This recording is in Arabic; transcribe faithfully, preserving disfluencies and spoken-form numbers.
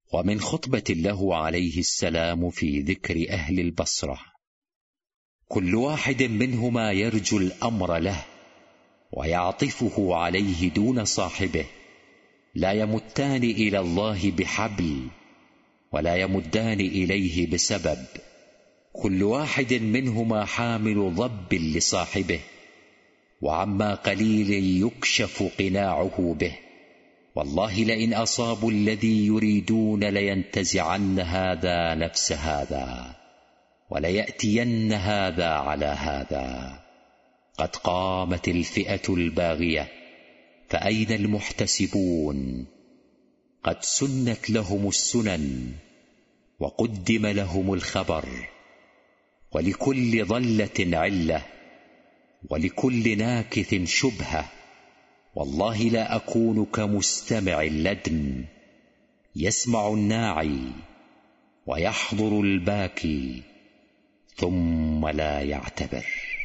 ومن خطبة له عليه السلام في ذكر أهل البصرة: كل واحد منهما يرجو الأمر له ويعطفه عليه دون صاحبه، لا يمتان إلى الله بحبل ولا يمدان إليه بسبب، كل واحد منهما حامل ضب لصاحبه، وعما قليل يكشف قناعه به. والله لئن أصابوا الذي يريدون لينتزعن هذا نفس هذا وليأتين هذا على هذا. قد قامت الفئة الباغية فأين المحتسبون؟ قد سنت لهم السنن وقدم لهم الخبر، ولكل ضلة علة ولكل ناكث شبهة. والله لا أكون كمستمع اللدن، يسمع الناعي ويحضر الباكي ثم لا يعتبر.